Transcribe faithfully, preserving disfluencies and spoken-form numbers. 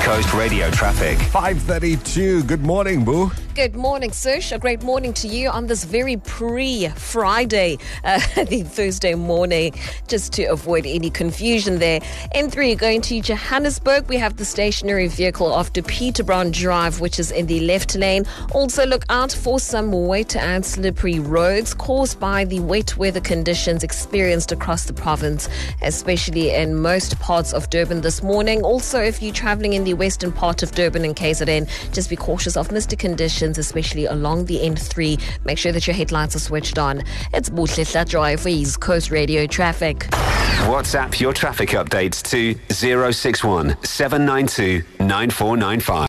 Coast Radio traffic. five thirty-two. Good morning, Boo. Good morning, Sush. A great morning to you on this very pre-Friday, uh, the Thursday morning, just to avoid any confusion there. N three going to Johannesburg. We have the stationary vehicle after Peterbron Drive, which is in the left lane. Also look out for some wet and slippery roads caused by the wet weather conditions experienced across the province, especially in most parts of Durban this morning. Also, if you're traveling in the western part of Durban and K Z N, just be cautious of misty conditions, especially along the N three. Make sure that your headlights are switched on. It's Buhle Hlatjoy for East Coast Radio traffic. WhatsApp your traffic updates to zero six one seven nine two nine four nine five.